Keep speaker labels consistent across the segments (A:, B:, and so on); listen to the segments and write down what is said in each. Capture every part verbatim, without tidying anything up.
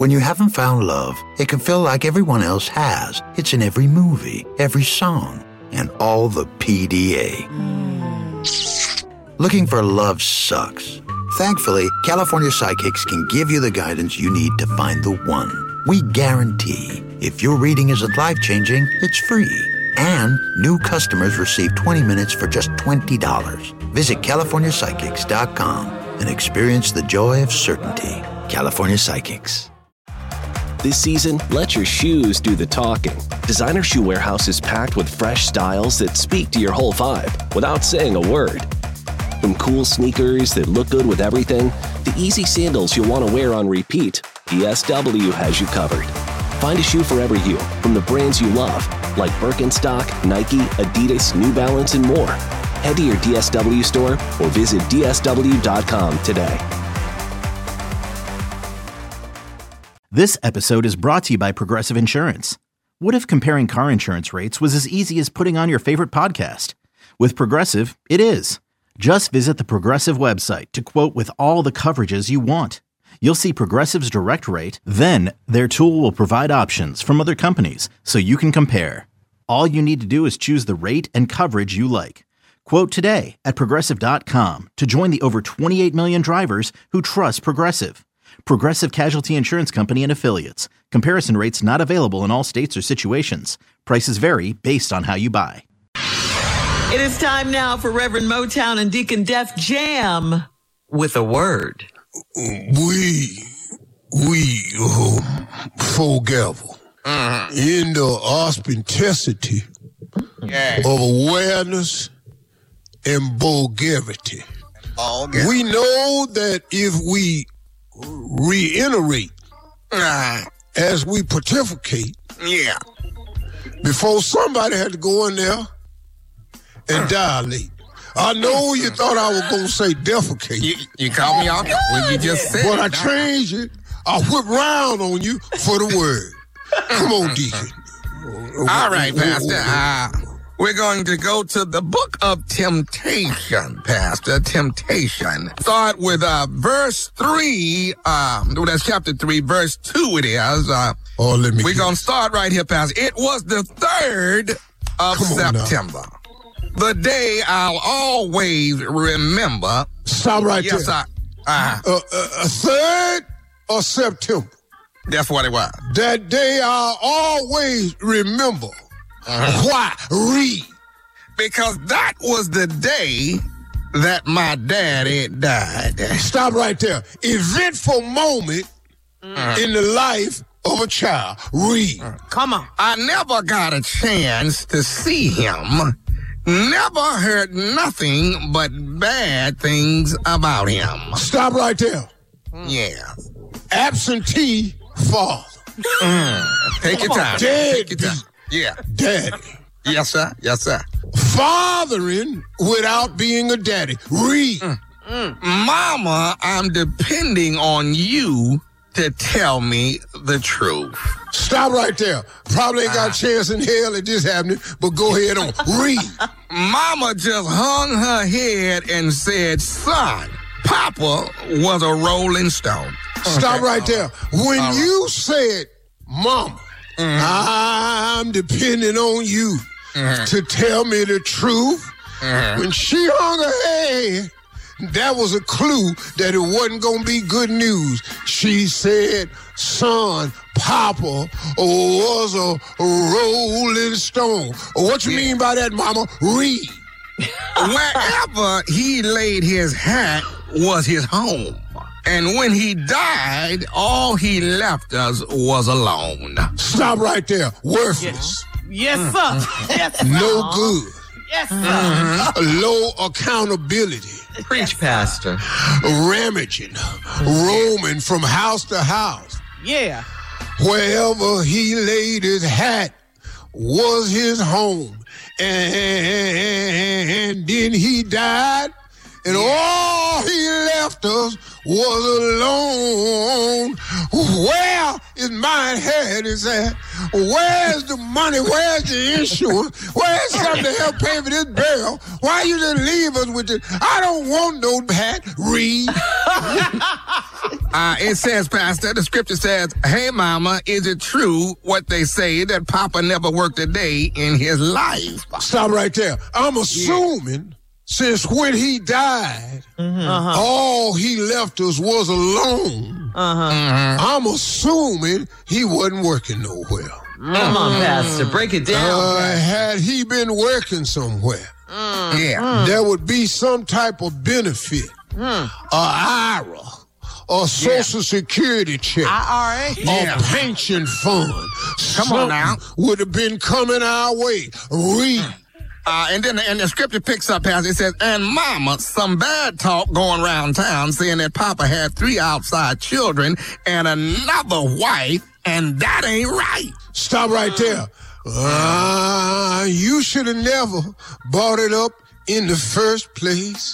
A: When you haven't found love, it can feel like everyone else has. It's in every movie, every song, and all the P D A. Mm. Looking for love sucks. Thankfully, California Psychics can give you the guidance you need to find the one. We guarantee if your reading isn't life-changing, it's free. And new customers receive twenty minutes for just twenty dollars. Visit California Psychics dot com and experience the joy of certainty. California Psychics.
B: This season, let your shoes do the talking. Designer Shoe Warehouse is packed with fresh styles that speak to your whole vibe without saying a word. From cool sneakers that look good with everything, to easy sandals you'll want to wear on repeat, D S W has you covered. Find a shoe for every you from the brands you love, like Birkenstock, Nike, Adidas, New Balance, and more. Head to your D S W store or visit D S W dot com today.
C: This episode is brought to you by Progressive Insurance. What if comparing car insurance rates was as easy as putting on your favorite podcast? With Progressive, it is. Just visit the Progressive website to quote with all the coverages you want. You'll see Progressive's direct rate, then their tool will provide options from other companies so you can compare. All you need to do is choose the rate and coverage you like. Quote today at Progressive dot com to join the over twenty-eight million drivers who trust Progressive. Progressive Casualty Insurance Company and Affiliates. Comparison rates not available in all states or situations. Prices vary based on how you buy.
D: It is time now for Reverend Motown and Deacon Def Jam with a word.
E: We, we uh, forgive uh-huh. in the authenticity yeah. of awareness and vulgarity. Okay. We know that if we reiterate uh, as we pontificate, yeah, before somebody had to go in there and uh. dilate. I know you thought I was going to say defecate.
F: You, you called me off when you just said
E: But
F: it.
E: I changed it. I whip round on you for the word. Come on, Deacon.
F: All right, Pastor. Uh, we're going to go to the book of Temptation, Pastor. Temptation. Start with uh, verse three. Um, that's chapter three, verse two it is. Uh,
E: oh, let me
F: we're going to start right here, Pastor. It was the third of September. Now. The day I'll always remember.
E: Stop right
F: yes,
E: there.
F: Yes,
E: uh, uh, uh, third of September.
F: That's what it was.
E: That day I'll always remember. Uh-huh. Why? Read.
F: Because that was the day that my daddy died.
E: Stop right there. Eventful moment uh-huh. in the life of a child. Read. Uh-huh.
F: Come on. I never got a chance to see him. Never heard nothing but bad things about him.
E: Stop right there.
F: Yeah.
E: Absentee father.
F: Mm. Take your time.
E: Dead.
F: Take your time. Yeah.
E: Daddy.
F: Yes, sir. Yes, sir.
E: Fathering without being a daddy. Read.
F: Mm. Mm. Mama, I'm depending on you to tell me the truth.
E: Stop right there. Probably ain't got uh, a chance in hell at this happening, but go ahead on. Read.
F: Mama just hung her head and said, son, Papa was a rolling stone.
E: Stop
F: okay.
E: right there. When right. you said, Mama, mm-hmm. I'm depending on you mm-hmm. to tell me the truth, mm-hmm. when she hung her head, that was a clue that it wasn't going to be good news. She said, son, Papa was a rolling stone. What you yeah. mean by that, Mama? Read.
F: Wherever he laid his hat was his home. And when he died, all he left us was alone.
E: Stop right there. Worthless.
D: Yes, yes sir. Yes, sir.
E: No good.
D: Yes, sir.
E: Mm-hmm. Low accountability.
D: Preach, Pastor.
E: Ramaging, roaming from house to house.
D: Yeah.
E: Wherever he laid his hat was his home. And then he died, and all he left us was alone. Where is my head is at? Where's the money? Where's the insurance? Where's something to help pay for this burial? Why you just leave us with this? I don't want no hat. Read.
F: Uh, it says, Pastor, the scripture says, hey, mama, is it true what they say that Papa never worked a day in his life?
E: Stop right there. I'm assuming yeah. since when he died, mm-hmm. uh-huh. all he left us was alone.
D: Uh-huh.
F: Mm-hmm.
E: I'm assuming he wasn't working nowhere.
D: Come on, Pastor, break it down.
E: Uh, had he been working somewhere,
F: mm. yeah,
E: mm. there would be some type of benefit, mm. a I R A, a Social yeah. Security check,
D: I R A,
E: yeah. a pension fund.
F: Come
E: Something
F: on now,
E: would have been coming our way. Read.
F: Uh, and then and the scripture picks up, Pastor. It says, and mama, some bad talk going around town saying that Papa had three outside children and another wife, and that ain't right.
E: Stop right there. Uh, you should have never brought it up in the first place.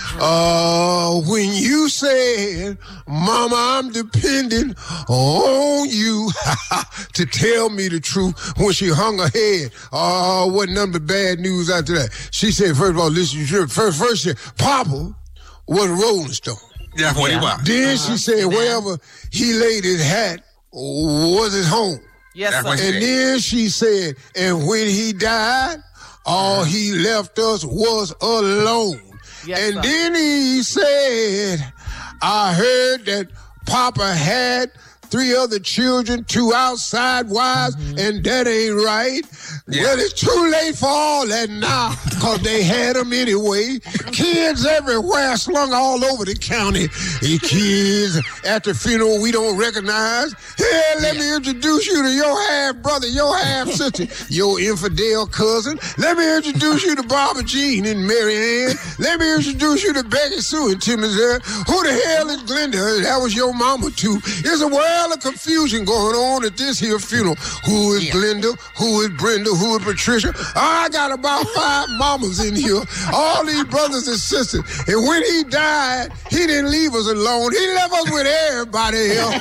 E: Uh, when you said, Mama, I'm depending on you to tell me the truth, when she hung her head, uh, wasn't nothing but bad news after that. She said, first of all, listen, first, first she said, Papa was a Rolling Stone.
F: Yeah, what he was.
E: Then
F: uh-huh.
E: she said, wherever he laid his hat was his home.
D: Yes, sir.
E: And then she said, and when he died, all he left us was alone. Yes, and sir. Then he said, I heard that Papa had three other children, two outside wives, mm-hmm. and that ain't right. Yeah. Well, it's too late for all that now, because they had them anyway. Kids everywhere, slung all over the county. The kids at the funeral we don't recognize. Hey, let yeah. me introduce you to your half-brother, your half-sister, your infidel cousin. Let me introduce you to Barbara Jean and Mary Ann. Let me introduce you to Becky Sue and Timothy. Who the hell is Glenda? That was your mama, too. There's a world of confusion going on at this here funeral. Who is yeah. Glenda? Who is Brenda? Who is Patricia? I got about five mamas in here. All these brothers and sisters. And when he died, he didn't leave us alone. He left us with everybody else.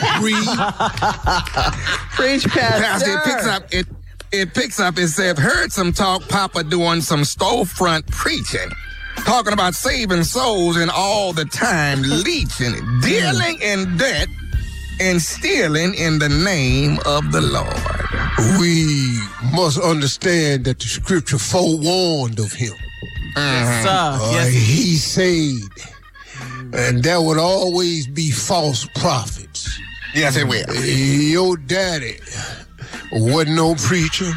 D: Preach, Pastor.
F: It picks up. It it picks up. It says, heard some talk. Papa doing some storefront preaching, talking about saving souls and all the time leeching, dealing in debt, and stealing in the name of the Lord.
E: We must understand that the scripture forewarned of him.
D: Yes, sir.
E: Uh,
D: yes.
E: He said, and there would always be false prophets.
F: Yes, it will.
E: Your daddy wasn't no preacher.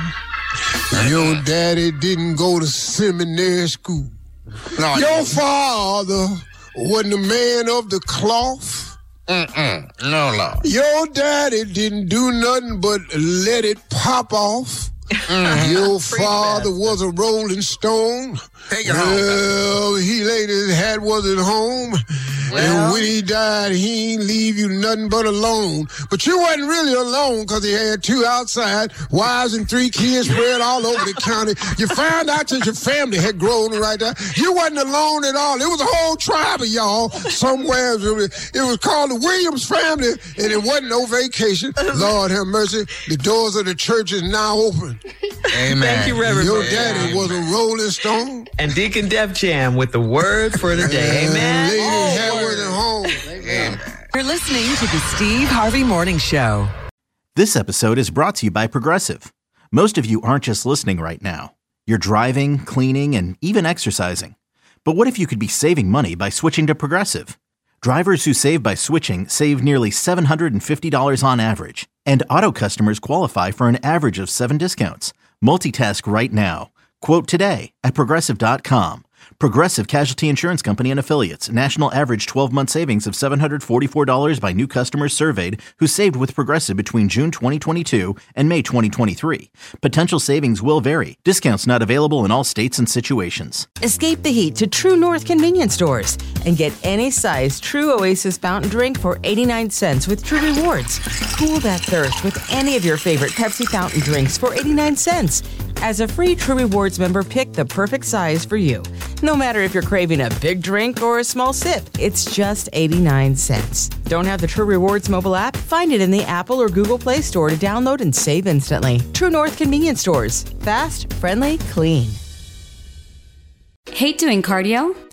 E: Your daddy didn't go to seminary school.
F: No,
E: Your father wasn't a man of the cloth.
F: Mm-mm. No, Lord.
E: Your daddy didn't do nothing but let it pop off. Mm-hmm. Your father was a Rolling Stone.
F: Take it
E: well,
F: home.
E: He laid his hat was at home. Well, and when he died, he ain't leave you nothing but alone. But you wasn't really alone, because he had two outside wives and three kids spread all over the county. You found out that your family had grown right there. You wasn't alone at all. It was a whole tribe of y'all somewhere. It was called the Williams family, and it wasn't no vacation. Lord have mercy. The doors of the church is now open.
F: Amen.
D: Thank you, Reverend.
E: Your daddy was a Rolling Stone.
D: And Deacon Def Jam with the word for the day. Amen.
E: Lady
D: oh,
E: had was at home.
F: Amen.
G: You're listening to the Steve Harvey Morning Show.
C: This episode is brought to you by Progressive. Most of you aren't just listening right now. You're driving, cleaning, and even exercising. But what if you could be saving money by switching to Progressive? Drivers who save by switching save nearly seven hundred fifty dollars on average. And auto customers qualify for an average of seven discounts. Multitask right now. Quote today at Progressive dot com. Progressive Casualty Insurance Company and Affiliates. National average twelve-month savings of seven hundred forty-four dollars by new customers surveyed who saved with Progressive between June twenty twenty-two and May twenty twenty-three. Potential savings will vary. Discounts not available in all states and situations.
G: Escape the heat to True North convenience stores and get any size True Oasis fountain drink for eighty-nine cents with True Rewards. Cool that thirst with any of your favorite Pepsi fountain drinks for eighty-nine cents. As a free True Rewards member, pick the perfect size for you. No matter if you're craving a big drink or a small sip, it's just eighty-nine cents. Don't have the True Rewards mobile app? Find it in the Apple or Google Play Store to download and save instantly. True North convenience stores. Fast, friendly, clean.
H: Hate doing cardio?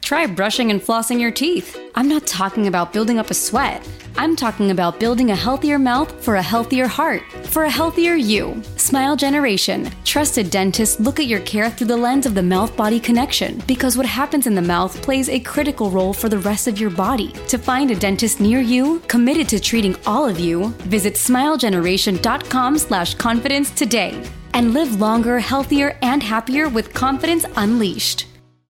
H: Try brushing and flossing your teeth. I'm not talking about building up a sweat. I'm talking about building a healthier mouth for a healthier heart, for a healthier you. Smile Generation. Trusted dentists look at your care through the lens of the mouth-body connection, because what happens in the mouth plays a critical role for the rest of your body. To find a dentist near you, committed to treating all of you, visit smilegeneration.com slash confidence today and live longer, healthier, and happier with confidence unleashed.